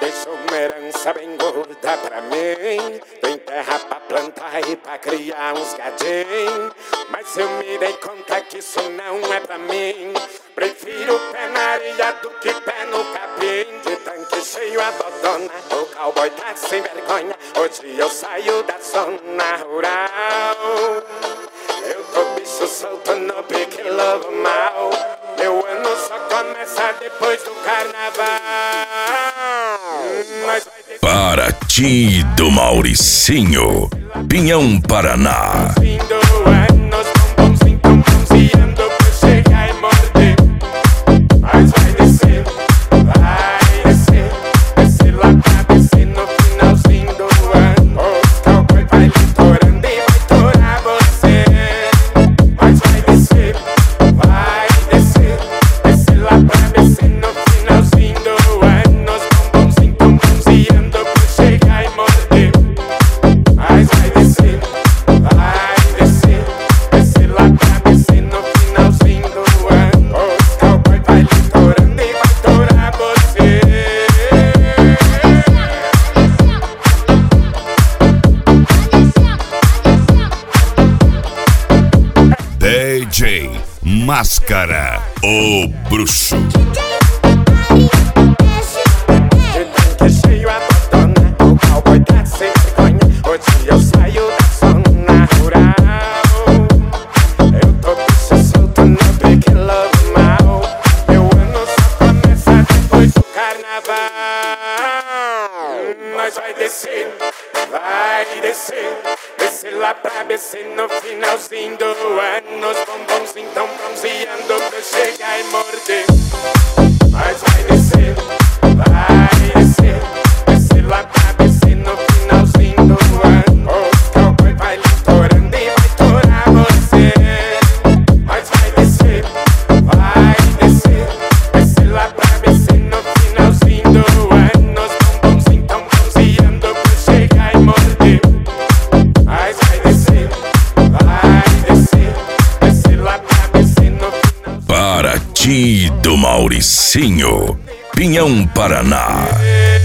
deixou uma herança bem gorda pra mim. Tem terra pra plantar e pra criar uns gadinhos. Mas eu me dei conta que isso não é pra mim. Prefiro pé na areia do que pé no capim. De tanque cheio a dodona, o cowboy tá sem vergonha. Hoje eu saio da zona rural. Eu tô bicho solto no pique lobo mal. Meu ano só começa depois do carnaval. Paraty do Mauricinho, Pinhão, Paraná. Mas vai descer, vai descer, descer lá pra descer no finalzinho do ano. O cowboy vai litorando e vai torar você. Mas vai descer, descer lá pra descer no finalzinho do ano. Os bombons tão bronzeando pra chegar e morder. Mas vai descer, descer lá pra descer no finalzinho do ano. Os cowboy vai litorando e vai torar você. DJ Máscara, o bruxo. De tanque cheio a botona, o cowboy tá sem vergonha. Hoje eu saio da zona rural. Eu tô bicho solto no pique lobo mal. Meu ano só começa depois do carnaval. Mas vai descer, descer lá pra descer no finalzinho do ano. Os bombons tão bronzeando pra chegar e morder. Mas vai descer, descer lá pra descer no finalzinho do ano. Os cowboy vai litorando e vai torar você. Mas vai descer, descer lá pra descer no finalzinho do ano. Os bombons tão bronzeando pra chegar e morder. Mas vai descer, descer lá pra descer no finalzinho. Paraty do Mauricinho, Pinhão, Paraná.